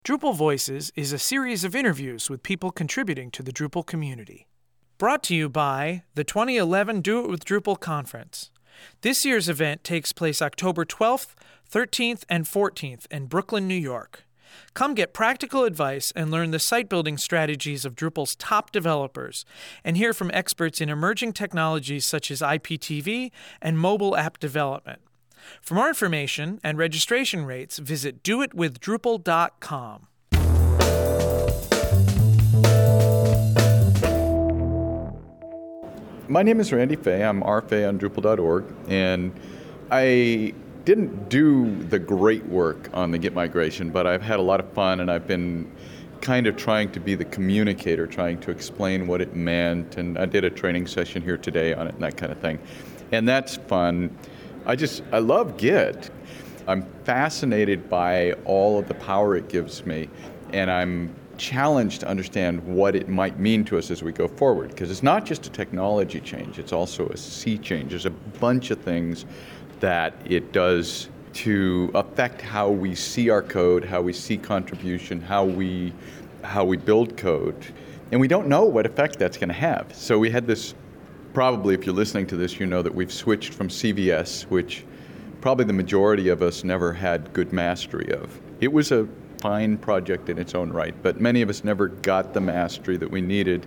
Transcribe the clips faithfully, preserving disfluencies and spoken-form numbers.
Drupal Voices is a series of interviews with people contributing to the Drupal community. Brought to you by the twenty eleven Do It With Drupal conference. This year's event takes place October twelfth, thirteenth, and fourteenth in Brooklyn, New York. Come get practical advice and learn the site-building strategies of Drupal's top developers, and hear from experts in emerging technologies such as I P T V and mobile app development. For more information and registration rates, visit do it with drupal dot com. My name is Randy Fay. I'm R Fay on Drupal dot org, and I didn't do the great work on the Git migration, but I've had a lot of fun, and I've been kind of trying to be the communicator, trying to explain what it meant, and I did a training session here today on it and that kind of thing. And that's fun. I just, I love Git. I'm fascinated by all of the power it gives me, and I'm challenged to understand what it might mean to us as we go forward, because it's not just a technology change, it's also a sea change. There's a bunch of things that it does to affect how we see our code, how we see contribution, how we, how we build code, and we don't know what effect that's going to have. So we had this. Probably, if you're listening to this, you know that we've switched from C V S, which probably the majority of us never had good mastery of. It was a fine project in its own right, but many of us never got the mastery that we needed.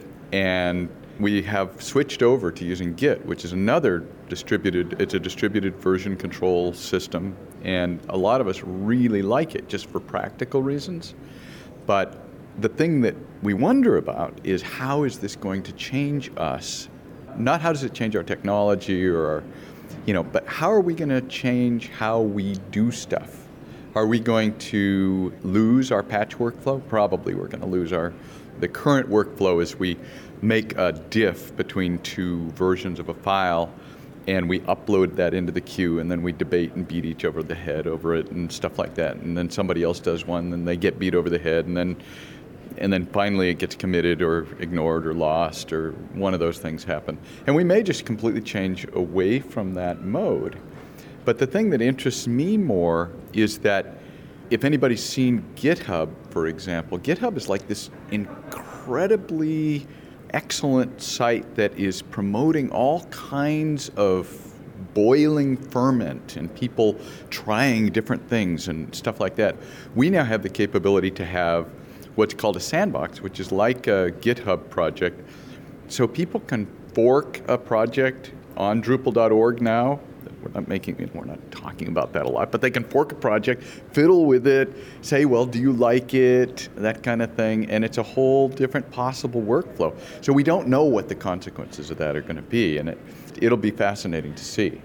And we have switched over to using Git, which is another distributed, it's a distributed version control system. And a lot of us really like it just for practical reasons. But the thing that we wonder about is, how is this going to change us? Not how does it change our technology or our, you know, but how are we going to change how we do stuff? Are we going to lose our patch workflow? Probably we're going to lose our, the current workflow is we make a diff between two versions of a file and we upload that into the queue, and then we debate and beat each over the head over it and stuff like that. And then somebody else does one, and they get beat over the head, and then And then finally it gets committed or ignored or lost, or one of those things happen. And we may just completely change away from that mode. But the thing that interests me more is that if anybody's seen GitHub, for example, GitHub is like this incredibly excellent site that is promoting all kinds of boiling ferment and people trying different things and stuff like that. We now have the capability to have what's called a sandbox, which is like a GitHub project. So people can fork a project on Drupal dot org now. We're not making, we're not talking about that a lot, but they can fork a project, fiddle with it, say, well, do you like it? That kind of thing. And it's a whole different possible workflow. So we don't know what the consequences of that are going to be, and it, it'll be fascinating to see.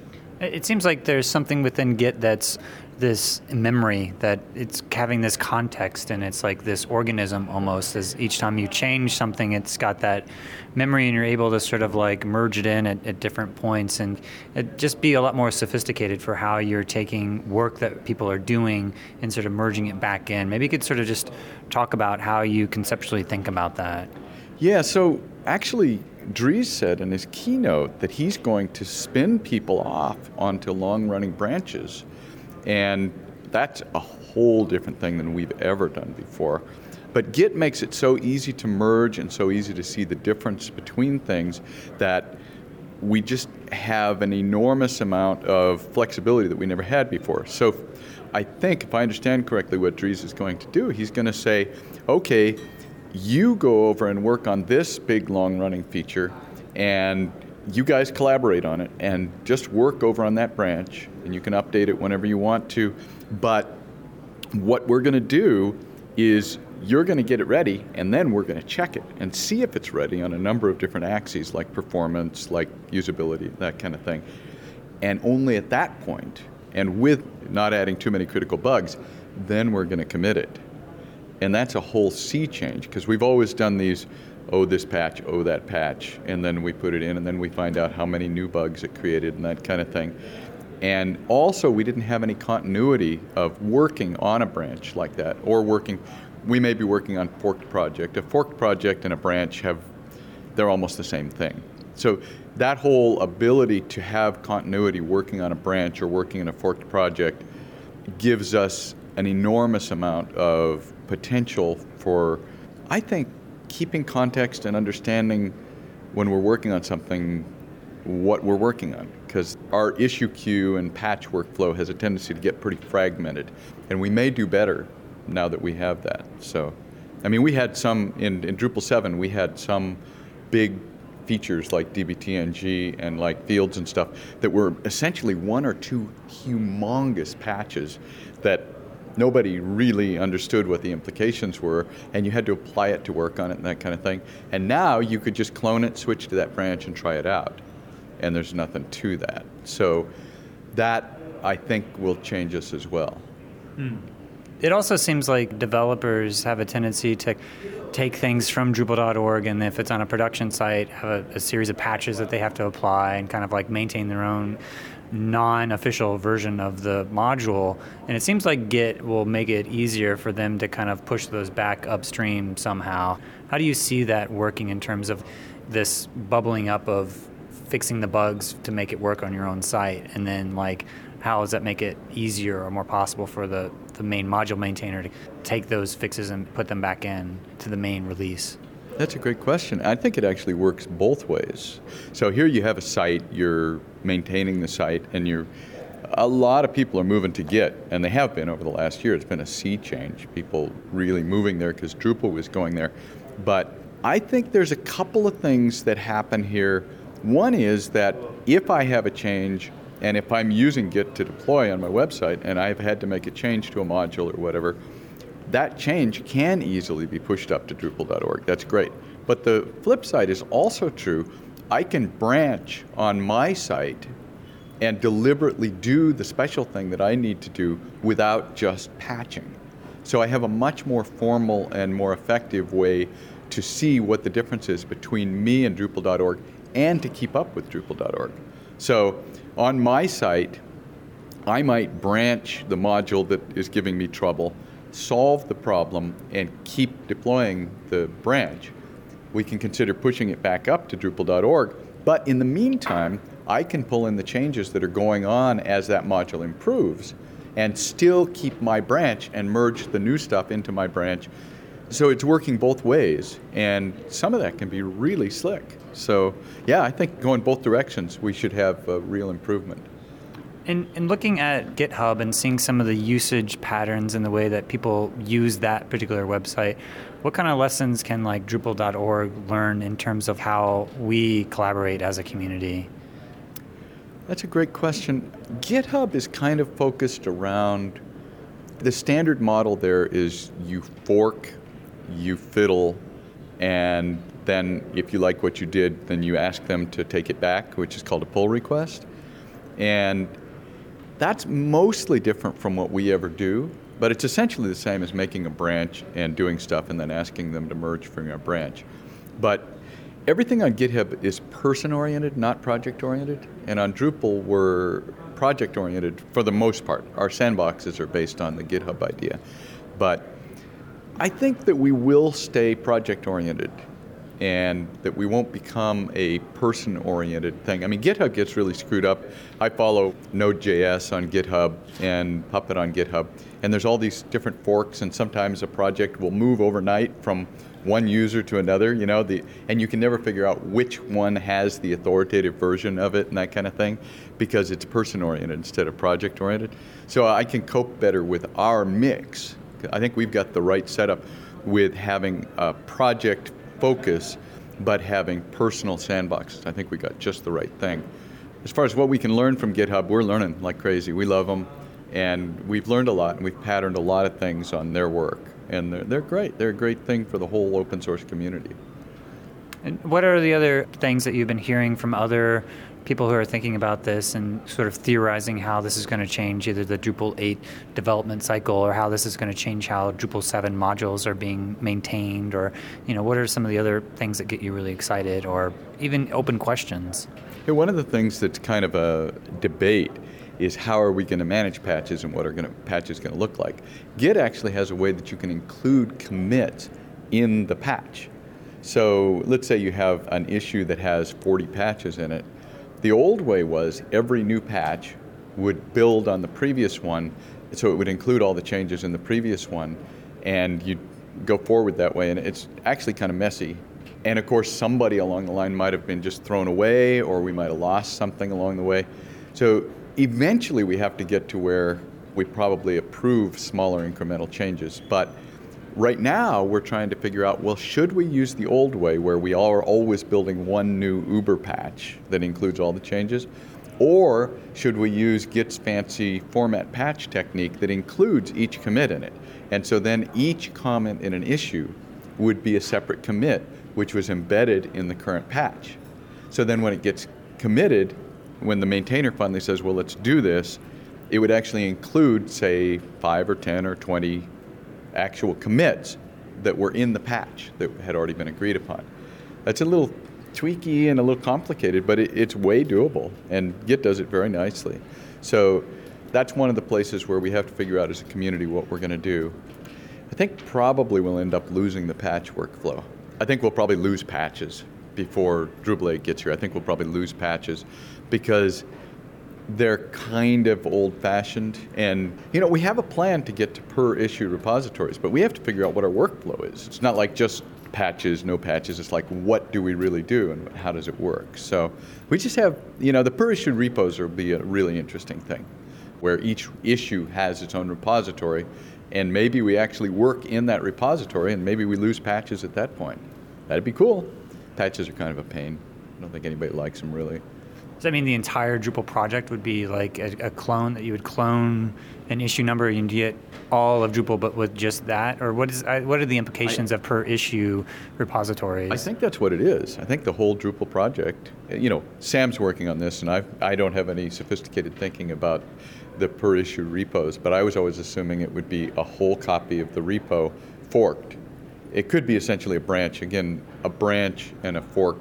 It seems like there's something within Git that's this memory, that it's having this context, and it's like this organism almost. As each time you change something, it's got that memory, and you're able to sort of like merge it in at, at different points, and it just be a lot more sophisticated for how you're taking work that people are doing and sort of merging it back in. Maybe you could sort of just talk about how you conceptually think about that. Yeah, so actually Dries said in his keynote that he's going to spin people off onto long-running branches. And that's a whole different thing than we've ever done before. But Git makes it so easy to merge and so easy to see the difference between things that we just have an enormous amount of flexibility that we never had before. So I think, if I understand correctly what Dries is going to do, he's going to say, okay, you go over and work on this big long-running feature, and you guys collaborate on it and just work over on that branch, and you can update it whenever you want to. But what we're going to do is you're going to get it ready, and then we're going to check it and see if it's ready on a number of different axes, like performance, like usability, that kind of thing. And only at that point, and with not adding too many critical bugs, then we're going to commit it. And that's a whole sea change, because we've always done these, oh, this patch, oh, that patch, and then we put it in, and then we find out how many new bugs it created and that kind of thing. And also, we didn't have any continuity of working on a branch like that, or working, we may be working on forked project. A forked project and a branch have, they're almost the same thing. So that whole ability to have continuity working on a branch or working in a forked project gives us an enormous amount of potential for, I think, keeping context and understanding when we're working on something what we're working on, because our issue queue and patch workflow has a tendency to get pretty fragmented, and we may do better now that we have that. So, I mean, we had some, in, in Drupal seven, we had some big features like D B T N G and like fields and stuff that were essentially one or two humongous patches that nobody really understood what the implications were, and you had to apply it to work on it and that kind of thing. And now you could just clone it, switch to that branch, and try it out. And there's nothing to that. So that, I think, will change us as well. Hmm. It also seems like developers have a tendency to take things from Drupal dot org, and if it's on a production site, have a, a series of patches that they have to apply and kind of like maintain their own non-official version of the module. And it seems like Git will make it easier for them to kind of push those back upstream somehow. How do you see that working in terms of this bubbling up of fixing the bugs to make it work on your own site, and then like how does that make it easier or more possible for the, the main module maintainer to take those fixes and put them back in to the main release? That's a great question. I think it actually works both ways. So here you have a site, you're maintaining the site, and you're a lot of people are moving to Git, and they have been over the last year. It's been a sea change, people really moving there because Drupal was going there. But I think there's a couple of things that happen here. One is that if I have a change, and if I'm using Git to deploy on my website, and I've had to make a change to a module or whatever, that change can easily be pushed up to Drupal dot org. That's great. But the flip side is also true. I can branch on my site and deliberately do the special thing that I need to do without just patching. So I have a much more formal and more effective way to see what the difference is between me and Drupal dot org and to keep up with Drupal dot org. So on my site, I might branch the module that is giving me trouble, solve the problem, and keep deploying the branch. We can consider pushing it back up to Drupal dot org, but in the meantime, I can pull in the changes that are going on as that module improves and still keep my branch and merge the new stuff into my branch. So it's working both ways, and some of that can be really slick. So yeah, I think going both directions, we should have a real improvement. In, in looking at GitHub and seeing some of the usage patterns in the way that people use that particular website, what kind of lessons can like Drupal dot org learn in terms of how we collaborate as a community? That's a great question. GitHub is kind of focused around, the standard model there is you fork, you fiddle, and then if you like what you did, then you ask them to take it back, which is called a pull request. And that's mostly different from what we ever do, but it's essentially the same as making a branch and doing stuff and then asking them to merge from your branch. But everything on GitHub is person-oriented, not project-oriented. And on Drupal, we're project-oriented for the most part. Our sandboxes are based on the GitHub idea. But I think that we will stay project-oriented and that we won't become a person-oriented thing. I mean, GitHub gets really screwed up. I follow Node dot J S on GitHub and Puppet on GitHub, and there's all these different forks, and sometimes a project will move overnight from one user to another, you know, the, and you can never figure out which one has the authoritative version of it and that kind of thing, because it's person-oriented instead of project-oriented. So I can cope better with our mix. I think we've got the right setup with having a project focus, but having personal sandboxes. I think we got just the right thing. As far as what we can learn from GitHub, we're learning like crazy. We love them, and we've learned a lot, and we've patterned a lot of things on their work, and they're, they're great. They're a great thing for the whole open source community. And what are the other things that you've been hearing from other people who are thinking about this and sort of theorizing how this is going to change either the Drupal eight development cycle or how this is going to change how Drupal seven modules are being maintained, or, you know, what are some of the other things that get you really excited, or even open questions? Yeah, one of the things that's kind of a debate is how are we going to manage patches and what are going to, patches going to look like. Git actually has a way that you can include commits in the patch. So let's say you have an issue that has forty patches in it. The old way was every new patch would build on the previous one so it would include all the changes in the previous one, and you go forward that way, and it's actually kind of messy. And of course, somebody along the line might have been just thrown away, or we might have lost something along the way. So eventually we have to get to where we probably approve smaller incremental changes. But right now we're trying to figure out, well, should we use the old way where we are always building one new Uber patch that includes all the changes? Or should we use Git's fancy format patch technique that includes each commit in it? And so then each comment in an issue would be a separate commit, which was embedded in the current patch. So then when it gets committed, when the maintainer finally says, well, let's do this, it would actually include, say, five or ten or twenty actual commits that were in the patch that had already been agreed upon. That's a little tweaky and a little complicated, but it, it's way doable, and Git does it very nicely. So that's one of the places where we have to figure out as a community what we're going to do. I think probably we'll end up losing the patch workflow. I think we'll probably lose patches before Drupal eight gets here. I think we'll probably lose patches because they're kind of old-fashioned. And, you know, we have a plan to get to per-issue repositories, but we have to figure out what our workflow is. It's not like just patches, no patches. It's like, what do we really do and how does it work? So we just have, you know, the per-issue repos will be a really interesting thing, where each issue has its own repository, and maybe we actually work in that repository, and maybe we lose patches at that point. That'd be cool. Patches are kind of a pain. I don't think anybody likes them, really. Does that mean the entire Drupal project would be like a, a clone, that you would clone an issue number and get all of Drupal but with just that? Or what is what are the implications I, of per issue repositories? I think that's what it is. I think the whole Drupal project, you know, Sam's working on this, and I I don't have any sophisticated thinking about the per issue repos, but I was always assuming it would be a whole copy of the repo forked. It could be essentially a branch. Again, a branch and a fork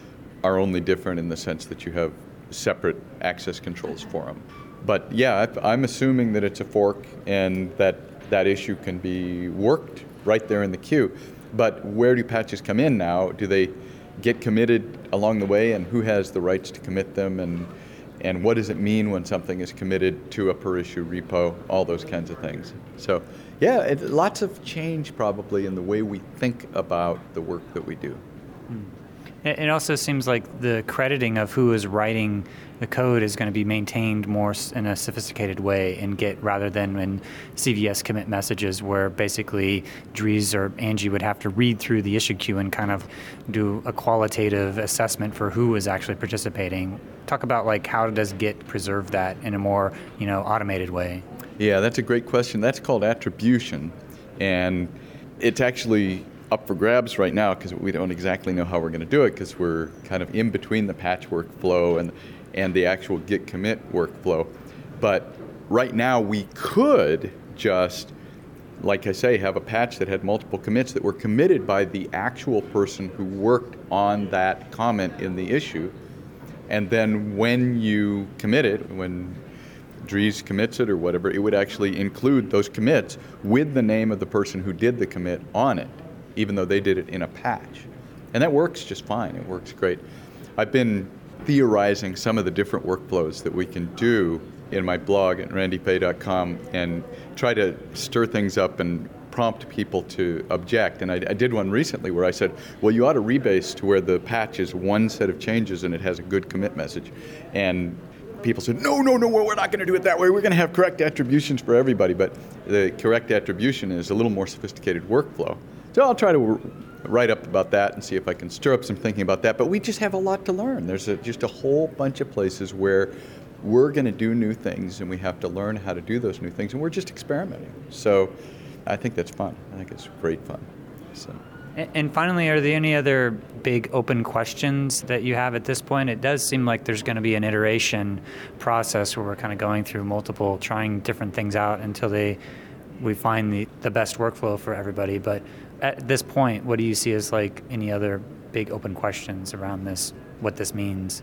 are only different in the sense that you have separate access controls for them. But yeah, I'm assuming that it's a fork and that that issue can be worked right there in the queue. But where do patches come in now? Do they get committed along the way, and who has the rights to commit them, and and what does it mean when something is committed to a per issue repo, all those kinds of things. So yeah, it, lots of change probably in the way we think about the work that we do. Hmm. It also seems like the crediting of who is writing the code is going to be maintained more in a sophisticated way in Git, rather than in C V S commit messages where basically Dries or Angie would have to read through the issue queue and kind of do a qualitative assessment for who is actually participating. Talk about like how does Git preserve that in a more, you know, automated way? Yeah, that's a great question. That's called attribution, and it's actually up for grabs right now because we don't exactly know how we're going to do it, because we're kind of in between the patch workflow and and the actual Git commit workflow. But right now we could just, like I say, have a patch that had multiple commits that were committed by the actual person who worked on that comment in the issue. And then when you commit it, when Dries commits it or whatever, it would actually include those commits with the name of the person who did the commit on it, even though they did it in a patch. And that works just fine. It works great. I've been theorizing some of the different workflows that we can do in my blog at randy fay dot com and try to stir things up and prompt people to object. And I, I did one recently where I said, well, you ought to rebase to where the patch is one set of changes and it has a good commit message. And people said, no, no, no, we're not going to do it that way. We're going to have correct attributions for everybody. But the correct attribution is a little more sophisticated workflow. So I'll try to write up about that and see if I can stir up some thinking about that. But we just have a lot to learn. There's a, just a whole bunch of places where we're going to do new things, and we have to learn how to do those new things, and we're just experimenting. So I think that's fun. I think it's great fun. So. And finally, are there any other big open questions that you have at this point? It does seem like there's going to be an iteration process where we're kind of going through multiple, trying different things out until they we find the, the best workflow for everybody. But at this point, what do you see as like any other big open questions around this, what this means?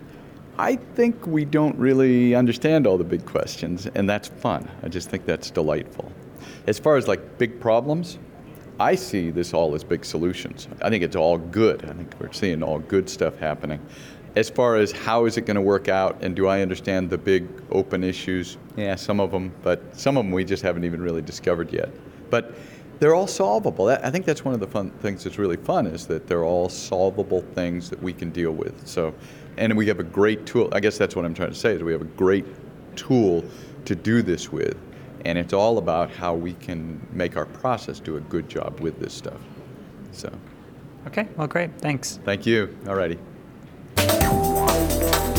I think we don't really understand all the big questions, and that's fun. I just think that's delightful. As far as like big problems, I see this all as big solutions. I think it's all good. I think we're seeing all good stuff happening. As far as how is it going to work out and do I understand the big open issues, yeah, some of them, but some of them we just haven't even really discovered yet. But they're all solvable. I think that's one of the fun things that's really fun is that they're all solvable things that we can deal with. So, and we have a great tool. I guess that's what I'm trying to say is we have a great tool to do this with. And it's all about how we can make our process do a good job with this stuff. So. Okay, well, great. Thanks. Thank you. All righty.